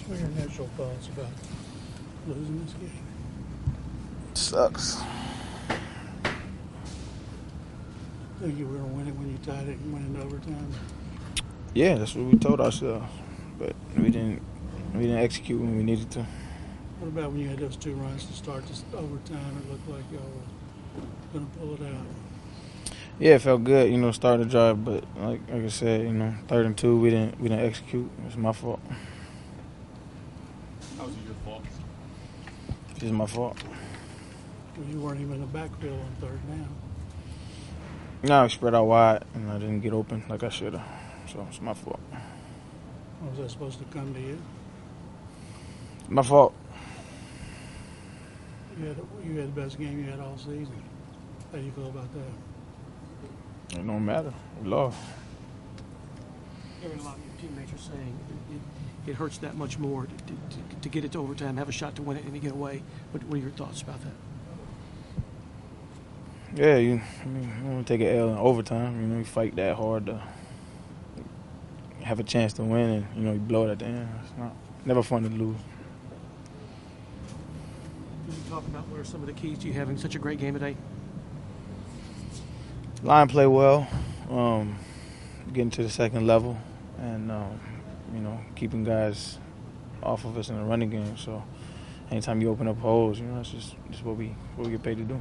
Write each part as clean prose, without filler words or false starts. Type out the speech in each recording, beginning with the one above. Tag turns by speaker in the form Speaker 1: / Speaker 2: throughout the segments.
Speaker 1: What are your initial thoughts about losing this game?
Speaker 2: Sucks.
Speaker 1: Think you were going to win it when you tied it and went into overtime?
Speaker 2: Yeah, that's what we told ourselves, but we didn't execute when we needed to.
Speaker 1: What about when you had those 2 runs to start this overtime? It looked like y'all were going to pull it out.
Speaker 2: Yeah, it felt good, starting the drive, but like I said, 3rd and 2, we didn't execute. It was my fault.
Speaker 3: How was it your fault?
Speaker 2: It's my fault.
Speaker 1: Well, you weren't even in the backfield on 3rd down.
Speaker 2: No, I spread out wide, and I didn't get open like I should have. So it's my fault.
Speaker 1: How was that supposed to come to you?
Speaker 2: My fault.
Speaker 1: You had the best game you had all season. How do you feel about that?
Speaker 2: It don't matter. We lost.
Speaker 4: Hearing a lot of your teammates are saying it hurts that much more to get it to overtime, have a shot to win it, and to get away. What are your thoughts about that?
Speaker 2: Yeah, you want to take an L in overtime. You fight that hard to have a chance to win, and you blow it at the end. It's never fun to lose.
Speaker 4: Can you talk about what are some of the keys to you having such a great game today?
Speaker 2: Line play well, getting to the second level, and keeping guys off of us in the running game. So anytime you open up holes, it's just what we get paid to do.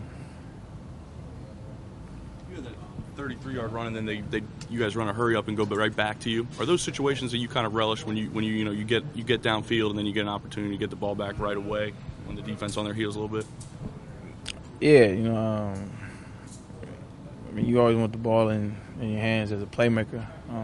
Speaker 3: You had that 33-yard run, and then you guys run a hurry up and go right back to you. Are those situations that you kind of relish when you get downfield and then you get an opportunity to get the ball back right away when the defense on their heels a little bit?
Speaker 2: Yeah, you always want the ball in your hands as a playmaker.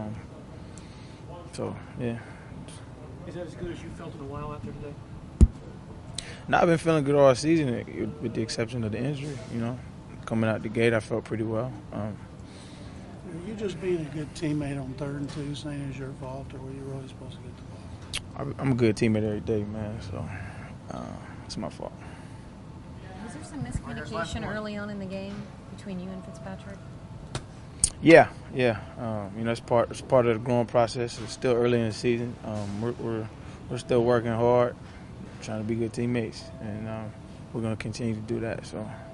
Speaker 2: So, yeah.
Speaker 4: Is that as good as you felt in a while out there today?
Speaker 2: No, I've been feeling good all season, with the exception of the injury. Coming out the gate, I felt pretty well.
Speaker 1: Are you just being a good teammate on 3rd and 2, saying it's your fault, or were you really supposed to get the ball?
Speaker 2: I'm a good teammate every day, man. So it's my fault.
Speaker 5: Was there some miscommunication early on in the game between you and Fitzpatrick?
Speaker 2: Yeah. It's part of the growing process. It's still early in the season. We're still working hard, trying to be good teammates, and we're going to continue to do that. So.